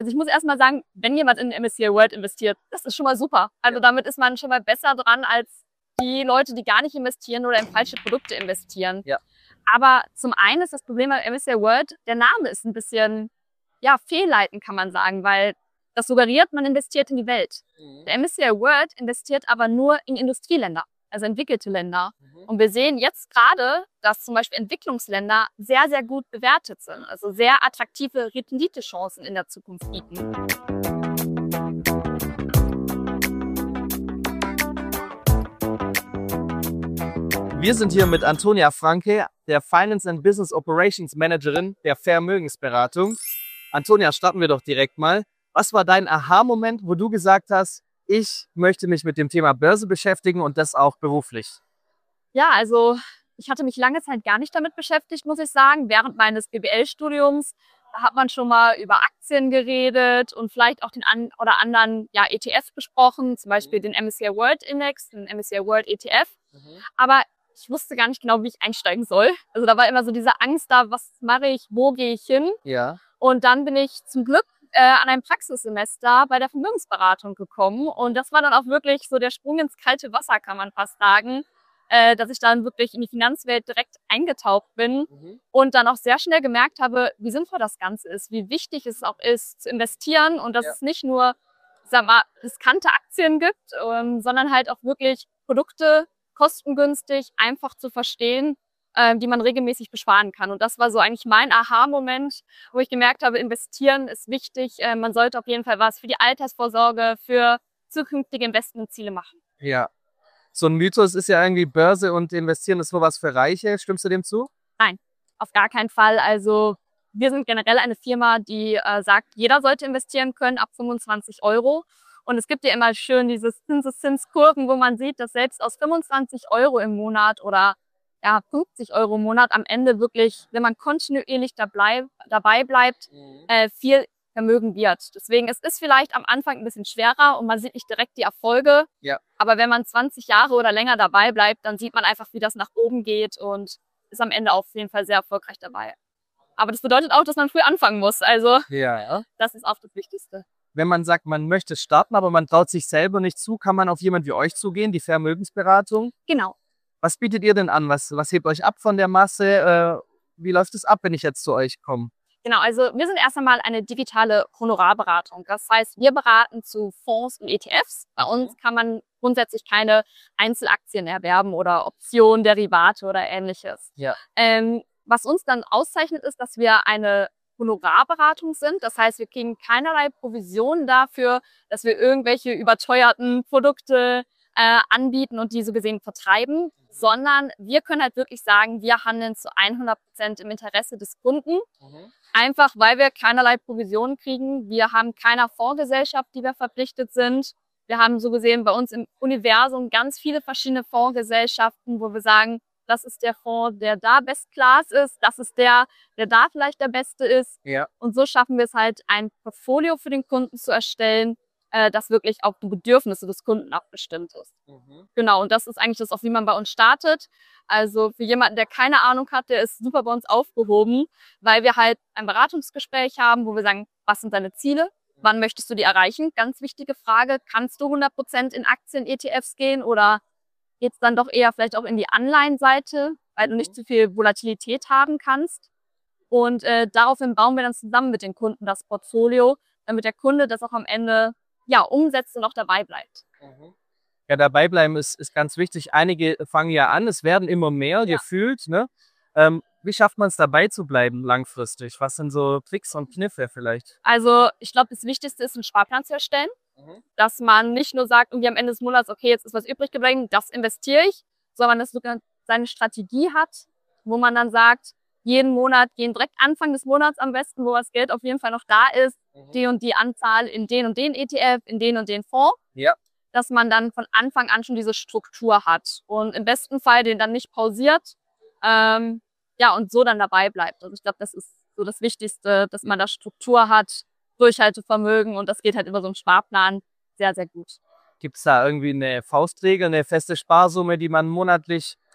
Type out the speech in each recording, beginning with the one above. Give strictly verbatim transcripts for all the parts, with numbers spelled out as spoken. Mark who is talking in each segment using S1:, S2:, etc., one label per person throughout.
S1: Also ich muss erst mal sagen, wenn jemand in M S C I World investiert, das ist schon mal super. Also ja. Damit ist man schon mal besser dran als die Leute, die gar nicht investieren oder in falsche Produkte investieren.
S2: Ja.
S1: Aber zum einen ist das Problem bei M S C I World, der Name ist ein bisschen, ja, fehlleitend, kann man sagen, weil das suggeriert, man investiert in die Welt. Mhm. Der M S C I World investiert aber nur in Industrieländer, also entwickelte Länder. Mhm. Und wir sehen jetzt gerade, dass zum Beispiel Entwicklungsländer sehr, sehr gut bewertet sind, also sehr attraktive Renditechancen in der Zukunft bieten.
S2: Wir sind hier mit Antonia Franke, der Finance and Business Operations Managerin der Vermögensberatung. Antonia, starten wir doch direkt mal. Was war dein Aha-Moment, wo du gesagt hast, ich möchte mich mit dem Thema Börse beschäftigen und das auch beruflich?
S1: Ja, also ich hatte mich lange Zeit gar nicht damit beschäftigt, muss ich sagen. Während meines B W L-Studiums hat man schon mal über Aktien geredet und vielleicht auch den an oder anderen ja, E T F besprochen, zum Beispiel den M S C I World Index, den M S C I World E T F. Mhm. Aber ich wusste gar nicht genau, wie ich einsteigen soll. Also da war immer so diese Angst da, was mache ich, wo gehe ich hin?
S2: Ja.
S1: Und dann bin ich zum Glück äh, an einem Praxissemester bei der Vermögensberatung gekommen. Und das war dann auch wirklich so der Sprung ins kalte Wasser, kann man fast sagen, äh, dass ich dann wirklich in die Finanzwelt direkt eingetaucht bin mhm. und dann auch sehr schnell gemerkt habe, wie sinnvoll das Ganze ist, wie wichtig es auch ist, zu investieren und dass ja. es nicht nur, sag mal, riskante Aktien gibt, ähm, sondern halt auch wirklich Produkte, kostengünstig, einfach zu verstehen, äh, die man regelmäßig besparen kann. Und das war so eigentlich mein Aha-Moment, wo ich gemerkt habe, investieren ist wichtig. Äh, man sollte auf jeden Fall was für die Altersvorsorge, für zukünftige Investmentziele machen.
S2: Ja. So ein Mythos ist ja irgendwie, Börse und Investieren ist nur was für Reiche. Stimmst du dem zu?
S1: Nein, auf gar keinen Fall. Also wir sind generell eine Firma, die äh, sagt, jeder sollte investieren können ab fünfundzwanzig Euro. Und es gibt ja immer schön diese Zinseszinskurven, wo man sieht, dass selbst aus fünfundzwanzig Euro im Monat oder ja, fünfzig Euro im Monat am Ende wirklich, wenn man kontinuierlich dabei, dabei bleibt, mhm. äh, viel Vermögen wird. Deswegen, es ist vielleicht am Anfang ein bisschen schwerer und man sieht nicht direkt die Erfolge.
S2: Ja.
S1: Aber wenn man zwanzig Jahre oder länger dabei bleibt, dann sieht man einfach, wie das nach oben geht und ist am Ende auf jeden Fall sehr erfolgreich dabei. Aber das bedeutet auch, dass man früh anfangen muss. Also
S2: ja, ja.
S1: Das ist auch das Wichtigste.
S2: Wenn man sagt, man möchte starten, aber man traut sich selber nicht zu, kann man auf jemanden wie euch zugehen, die Vermögensberatung?
S1: Genau.
S2: Was bietet ihr denn an? Was, was hebt euch ab von der Masse? Äh, wie läuft es ab, wenn ich jetzt zu euch komme?
S1: Genau, also wir sind erst einmal eine digitale Honorarberatung. Das heißt, wir beraten zu Fonds und E T Fs. Bei uns kann man grundsätzlich keine Einzelaktien erwerben oder Optionen, Derivate oder ähnliches.
S2: Ja.
S1: Ähm, was uns dann auszeichnet, ist, dass wir eine Honorarberatung sind. Das heißt, wir kriegen keinerlei Provision dafür, dass wir irgendwelche überteuerten Produkte äh, anbieten und die so gesehen vertreiben, mhm. sondern wir können halt wirklich sagen, wir handeln zu hundert Prozent im Interesse des Kunden. Mhm. Einfach, weil wir keinerlei Provision kriegen. Wir haben keiner Fondsgesellschaft, die wir verpflichtet sind. Wir haben so gesehen bei uns im Universum ganz viele verschiedene Fondsgesellschaften, wo wir sagen, das ist der Fonds, der da Best Class ist, das ist der, der da vielleicht der Beste ist.
S2: Ja.
S1: Und so schaffen wir es halt, ein Portfolio für den Kunden zu erstellen, äh, das wirklich auf die Bedürfnisse des Kunden abgestimmt ist. Mhm. Genau, und das ist eigentlich das, auf wie man bei uns startet. Also für jemanden, der keine Ahnung hat, der ist super bei uns aufgehoben, weil wir halt ein Beratungsgespräch haben, wo wir sagen, was sind deine Ziele? Wann möchtest du die erreichen? Ganz wichtige Frage, kannst du hundert Prozent in Aktien-E T Fs gehen oder geht es dann doch eher vielleicht auch in die Anleihenseite, weil du nicht zu viel Volatilität haben kannst. Und äh, daraufhin bauen wir dann zusammen mit den Kunden das Portfolio, damit der Kunde das auch am Ende ja, umsetzt und auch dabei bleibt.
S2: Ja, dabei bleiben ist, ist ganz wichtig. Einige fangen ja an, es werden immer mehr, ja. gefühlt. Ne? Ähm, wie schafft man es dabei zu bleiben langfristig? Was sind so Tricks und Kniffe vielleicht?
S1: Also ich glaube, das Wichtigste ist, einen Sparplan zu erstellen. Dass man nicht nur sagt, irgendwie am Ende des Monats, okay, jetzt ist was übrig geblieben, das investiere ich, sondern dass man seine Strategie hat, wo man dann sagt, jeden Monat gehen direkt Anfang des Monats am besten, wo das Geld auf jeden Fall noch da ist, mhm. die und die Anzahl in den und den E T F, in den und den Fonds,
S2: ja.
S1: dass man dann von Anfang an schon diese Struktur hat und im besten Fall den dann nicht pausiert, ähm, ja, und so dann dabei bleibt. Also ich glaube, das ist so das Wichtigste, dass man da Struktur hat, Durchhaltevermögen und das geht halt über so einen Sparplan sehr, sehr gut.
S2: Gibt es da irgendwie eine Faustregel, eine feste Sparsumme, die man monatlich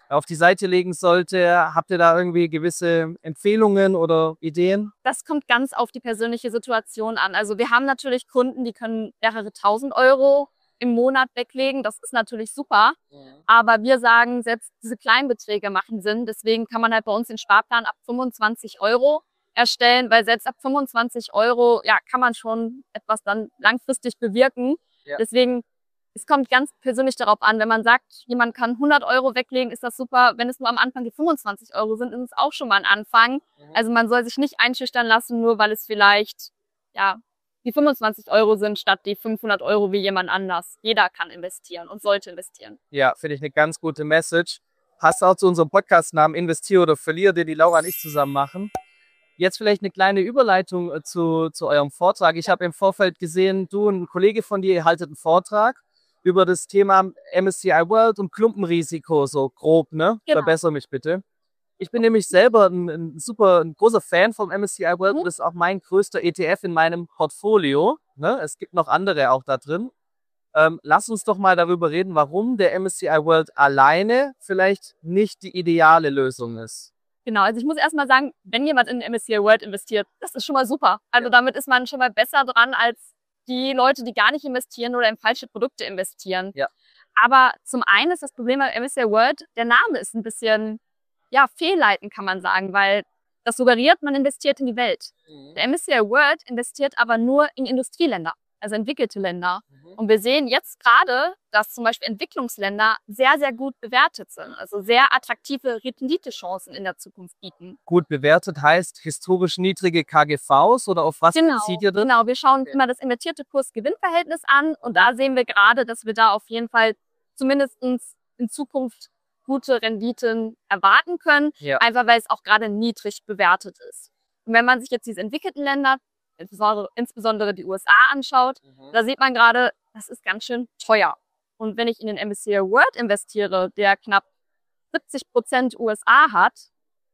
S2: auf die Seite legen sollte? Habt ihr da irgendwie gewisse Empfehlungen oder Ideen?
S1: Das kommt ganz auf die persönliche Situation an. Also wir haben natürlich Kunden, die können mehrere tausend Euro im Monat weglegen. Das ist natürlich super. Mhm. Aber wir sagen, selbst diese kleinen Beträge machen Sinn. Deswegen kann man halt bei uns den Sparplan ab fünfundzwanzig Euro erstellen, weil selbst ab fünfundzwanzig Euro, ja, kann man schon etwas dann langfristig bewirken. Ja. Deswegen, es kommt ganz persönlich darauf an. Wenn man sagt, jemand kann hundert Euro weglegen, ist das super. Wenn es nur am Anfang die fünfundzwanzig Euro sind, ist es auch schon mal ein Anfang. Mhm. Also man soll sich nicht einschüchtern lassen, nur weil es vielleicht, ja, die fünfundzwanzig Euro sind statt die fünfhundert Euro wie jemand anders. Jeder kann investieren und sollte investieren.
S2: Ja, finde ich eine ganz gute Message. Passt auch zu unserem Podcast-Namen Investier oder Verlier, den die Laura und ich zusammen machen. Jetzt vielleicht eine kleine Überleitung zu, zu eurem Vortrag. Ich habe im Vorfeld gesehen, du und ein Kollege von dir, ihr haltet einen Vortrag über das Thema M S C I World und Klumpenrisiko, so grob, ne? Genau. Verbessere mich bitte. Ich bin nämlich selber ein, ein super ein großer Fan vom M S C I World mhm. und das ist auch mein größter E T F in meinem Portfolio. Ne? Es gibt noch andere auch da drin. Ähm, lass uns doch mal darüber reden, warum der M S C I World alleine vielleicht nicht die ideale Lösung ist.
S1: Genau, also ich muss erstmal sagen, wenn jemand in den M S C I World investiert, das ist schon mal super. Also ja. damit ist man schon mal besser dran als die Leute, die gar nicht investieren oder in falsche Produkte investieren. Ja. Aber zum einen ist das Problem beim M S C I World, der Name ist ein bisschen ja, fehlleiten kann man sagen, weil das suggeriert, man investiert in die Welt. Mhm. Der M S C I World investiert aber nur in Industrieländer, also entwickelte Länder. Mhm. Und wir sehen jetzt gerade, dass zum Beispiel Entwicklungsländer sehr, sehr gut bewertet sind, also sehr attraktive Renditechancen in der Zukunft bieten.
S2: Gut bewertet heißt historisch niedrige K G Vs oder auf was
S1: genau,
S2: bezieht ihr das?
S1: Genau, wir schauen okay. immer das invertierte Kurs-Gewinn-Verhältnis an und da sehen wir gerade, dass wir da auf jeden Fall zumindest in Zukunft gute Renditen erwarten können, ja. einfach weil es auch gerade niedrig bewertet ist. Und wenn man sich jetzt diese entwickelten Länder, insbesondere, insbesondere die U S A anschaut, mhm. da sieht man gerade, das ist ganz schön teuer. Und wenn ich in den M S C I World investiere, der knapp siebzig Prozent U S A hat,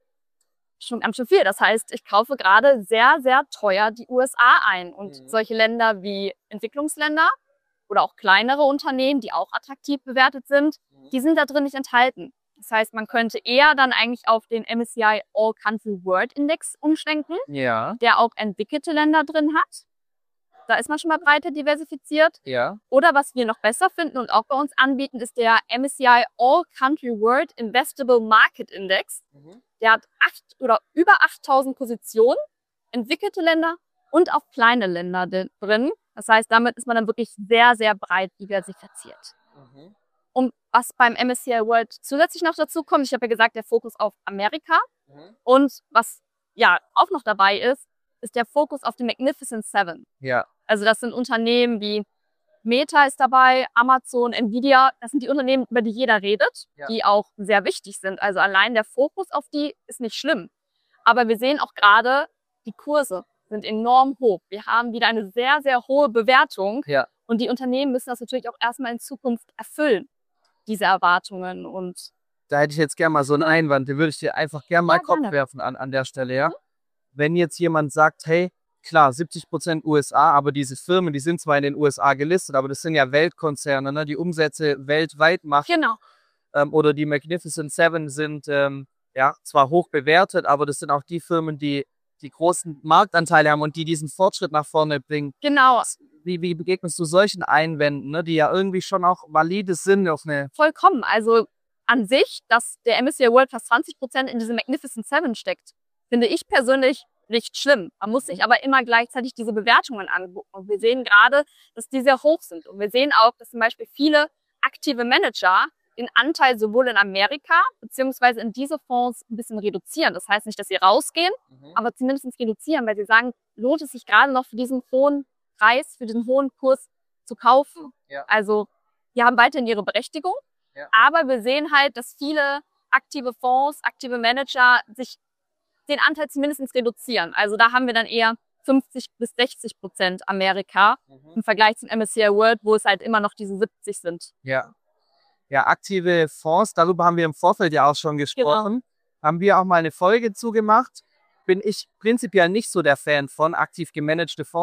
S1: schon ganz schön viel. Das heißt, ich kaufe gerade sehr, sehr teuer die U S A ein. Und mhm. solche Länder wie Entwicklungsländer oder auch kleinere Unternehmen, die auch attraktiv bewertet sind, die sind da drin nicht enthalten. Das heißt, man könnte eher dann eigentlich auf den M S C I All Country World Index umschwenken, ja. der auch entwickelte Länder drin hat. Da ist man schon mal breiter diversifiziert. Ja. Oder was wir noch besser finden und auch bei uns anbieten, ist der M S C I All Country World Investable Market Index. Mhm. Der hat acht oder über achttausend Positionen, entwickelte Länder und auch kleine Länder drin. Das heißt, damit ist man dann wirklich sehr, sehr breit diversifiziert. Mhm. Und was beim M S C I World zusätzlich noch dazu kommt, ich habe ja gesagt, der Fokus auf Amerika. Mhm. Und was ja auch noch dabei ist, ist der Fokus auf die Magnificent Seven. Ja. Also das sind Unternehmen wie Meta ist dabei, Amazon, Nvidia. Das sind die Unternehmen, über die jeder redet, ja. die auch sehr wichtig sind. Also allein der Fokus auf die ist nicht schlimm. Aber wir sehen auch gerade, die Kurse sind enorm hoch. Wir haben wieder eine sehr, sehr hohe Bewertung. Ja. Und die Unternehmen müssen das natürlich auch erstmal in Zukunft erfüllen, diese Erwartungen. Und
S2: da hätte ich jetzt gerne mal so einen Einwand, den würde ich dir einfach gerne mal ja, Kopf gerne. werfen an, an der Stelle. Ja? Mhm. Wenn jetzt jemand sagt, hey, klar, siebzig Prozent U S A, aber diese Firmen, die sind zwar in den U S A gelistet, aber das sind ja Weltkonzerne, ne, die Umsätze weltweit machen. Genau. Ähm, oder die Magnificent Seven sind ähm, ja zwar hoch bewertet, aber das sind auch die Firmen, die die großen Marktanteile haben und die diesen Fortschritt nach vorne bringen.
S1: Genau.
S2: Wie, wie begegnest du solchen Einwänden, ne, die ja irgendwie schon auch valide sind auf eine...
S1: Vollkommen. Also an sich, dass der M S C I World fast zwanzig Prozent in diese Magnificent Seven steckt, finde ich persönlich nicht schlimm. Man muss sich aber immer gleichzeitig diese Bewertungen angucken. Und wir sehen gerade, dass die sehr hoch sind. Und wir sehen auch, dass zum Beispiel viele aktive Manager den Anteil sowohl in Amerika beziehungsweise in diese Fonds ein bisschen reduzieren. Das heißt nicht, dass sie rausgehen, mhm. aber zumindest reduzieren, weil sie sagen, lohnt es sich gerade noch für diesen hohen Preis, für diesen hohen Kurs zu kaufen. Ja. Also die haben weiterhin ihre Berechtigung, ja. aber wir sehen halt, dass viele aktive Fonds, aktive Manager sich den Anteil zumindest reduzieren. Also da haben wir dann eher fünfzig bis sechzig Prozent Amerika mhm. im Vergleich zum M S C I World, wo es halt immer noch diese siebzig sind.
S2: Ja. Ja, aktive Fonds, darüber haben wir im Vorfeld ja auch schon gesprochen. Genau. Haben wir auch mal eine Folge zugemacht. Bin ich prinzipiell nicht so der Fan von aktiv gemanagte Fonds.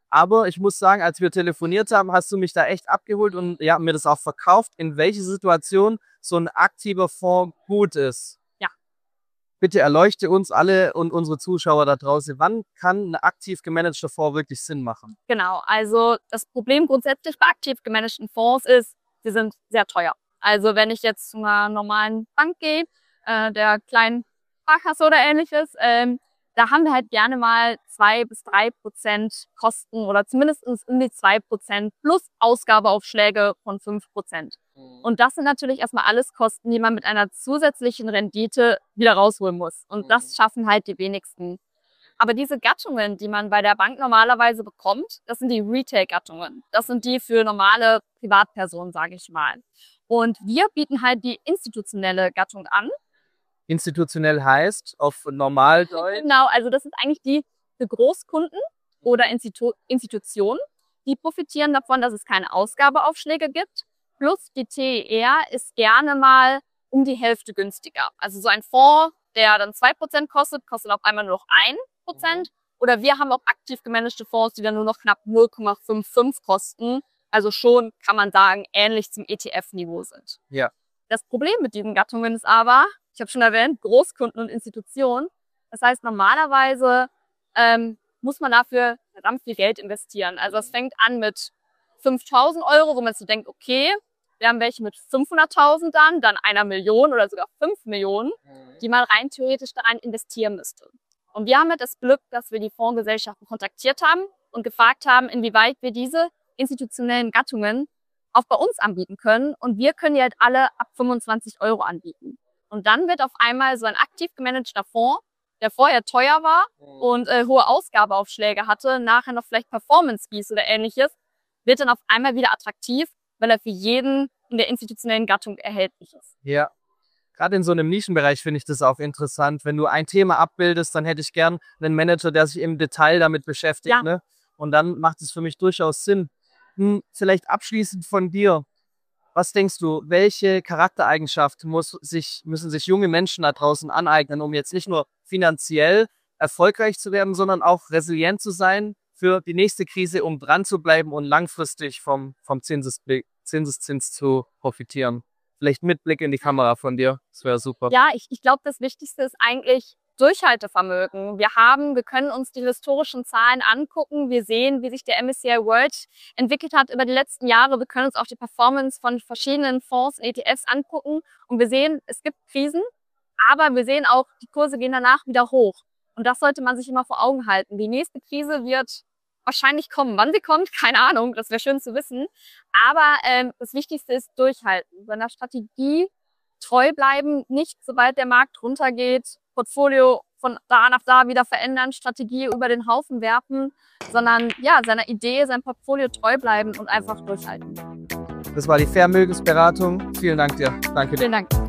S2: Aber ich muss sagen, als wir telefoniert haben, hast du mich da echt abgeholt und ja, mir das auch verkauft, in welche Situation so ein aktiver Fonds gut ist.
S1: Ja.
S2: Bitte erleuchte uns alle und unsere Zuschauer da draußen, wann kann ein aktiv gemanagter Fonds wirklich Sinn machen?
S1: Genau, also das Problem grundsätzlich bei aktiv gemanagten Fonds ist, sie sind sehr teuer. Also wenn ich jetzt zu einer normalen Bank gehe, äh, der kleinen Sparkasse oder ähnliches, ähm, da haben wir halt gerne mal zwei bis drei Prozent Kosten oder zumindest um die zwei Prozent plus Ausgabeaufschläge von fünf Prozent. Mhm. Und das sind natürlich erstmal alles Kosten, die man mit einer zusätzlichen Rendite wieder rausholen muss. Und mhm. das schaffen halt die wenigsten. Aber diese Gattungen, die man bei der Bank normalerweise bekommt, das sind die Retail-Gattungen. Das sind die für normale Privatpersonen, sage ich mal. Und wir bieten halt die institutionelle Gattung an.
S2: Institutionell heißt auf Normaldeutsch?
S1: Genau, also das sind eigentlich die für Großkunden oder Institu Institutionen. Die profitieren davon, dass es keine Ausgabeaufschläge gibt. Plus die T E R ist gerne mal um die Hälfte günstiger. Also so ein Fonds, der dann zwei Prozent kostet, kostet auf einmal nur noch ein Prozent. Oder wir haben auch aktiv gemanagte Fonds, die dann nur noch knapp null Komma fünfundfünfzig kosten. Also schon, kann man sagen, ähnlich zum E T F-Niveau sind.
S2: Ja.
S1: Das Problem mit diesen Gattungen ist aber, ich habe schon erwähnt, Großkunden und Institutionen. Das heißt, normalerweise ähm, muss man dafür verdammt viel Geld investieren. Also es fängt an mit fünftausend Euro, wo man sich denkt, okay, wir haben welche mit fünfhunderttausend dann, dann einer Million oder sogar fünf Millionen, die man rein theoretisch daran investieren müsste. Und wir haben halt das Glück, dass wir die Fondsgesellschaften kontaktiert haben und gefragt haben, inwieweit wir diese institutionellen Gattungen auch bei uns anbieten können. Und wir können die halt alle ab fünfundzwanzig Euro anbieten. Und dann wird auf einmal so ein aktiv gemanagter Fonds, der vorher teuer war und äh, hohe Ausgabeaufschläge hatte, nachher noch vielleicht Performance-Fees oder ähnliches, wird dann auf einmal wieder attraktiv, weil er für jeden in der institutionellen Gattung erhältlich ist.
S2: Ja, gerade in so einem Nischenbereich finde ich das auch interessant. Wenn du ein Thema abbildest, dann hätte ich gern einen Manager, der sich im Detail damit beschäftigt. Ja. Ne? Und dann macht es für mich durchaus Sinn. Hm, vielleicht abschließend von dir. Was denkst du, welche Charaktereigenschaften muss sich, müssen sich junge Menschen da draußen aneignen, um jetzt nicht nur finanziell erfolgreich zu werden, sondern auch resilient zu sein für die nächste Krise, um dran zu bleiben und langfristig vom, vom Zinsesblick, Zinseszins zu profitieren? Vielleicht mit Blick in die Kamera von dir, das wäre super.
S1: Ja, ich, ich glaube, das Wichtigste ist eigentlich Durchhaltevermögen. Wir haben, wir können uns die historischen Zahlen angucken. Wir sehen, wie sich der M S C I World entwickelt hat über die letzten Jahre. Wir können uns auch die Performance von verschiedenen Fonds und E T Fs angucken. Und wir sehen, es gibt Krisen, aber wir sehen auch, die Kurse gehen danach wieder hoch. Und das sollte man sich immer vor Augen halten. Die nächste Krise wird wahrscheinlich kommen. Wann sie kommt, keine Ahnung. Das wäre schön zu wissen. Aber ähm, das Wichtigste ist durchhalten. Seiner Strategie treu bleiben, nicht sobald der Markt runtergeht, Portfolio von da nach da wieder verändern, Strategie über den Haufen werfen, sondern ja, seiner Idee, sein Portfolio treu bleiben und einfach durchhalten.
S2: Das war die Vermögensberatung. Vielen Dank dir. Danke dir.
S1: Vielen Dank.